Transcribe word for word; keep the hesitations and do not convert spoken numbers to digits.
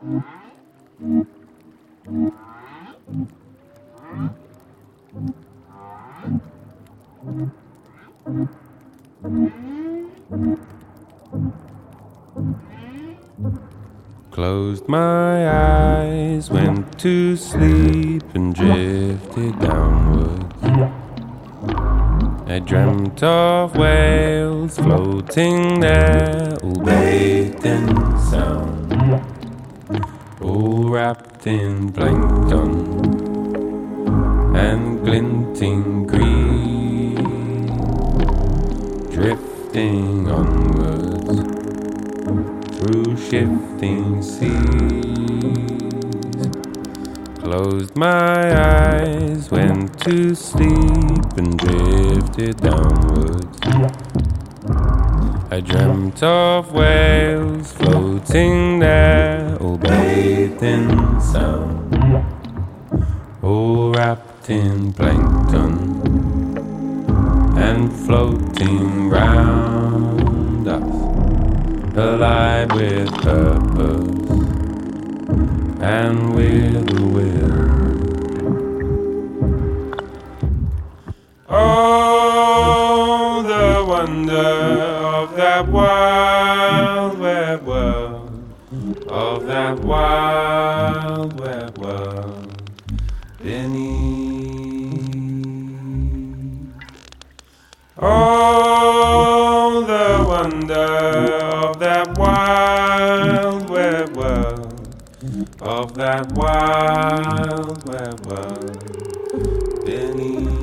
Closed my eyes, went to sleep and drifted downwards. I dreamt of whales floating there, all bathed in sound, all wrapped in plankton and glinting green, drifting onwards through shifting seas. Closed my eyes, went to sleep and drifted downwards. I dreamt of whales floating there, all bathed in sound, all wrapped in plankton and floating round us, alive with purpose and with a will. Oh, the wonder of that wild web world, of that wild web world beneath. Oh, the wonder of that wild web world, of that wild web world beneath.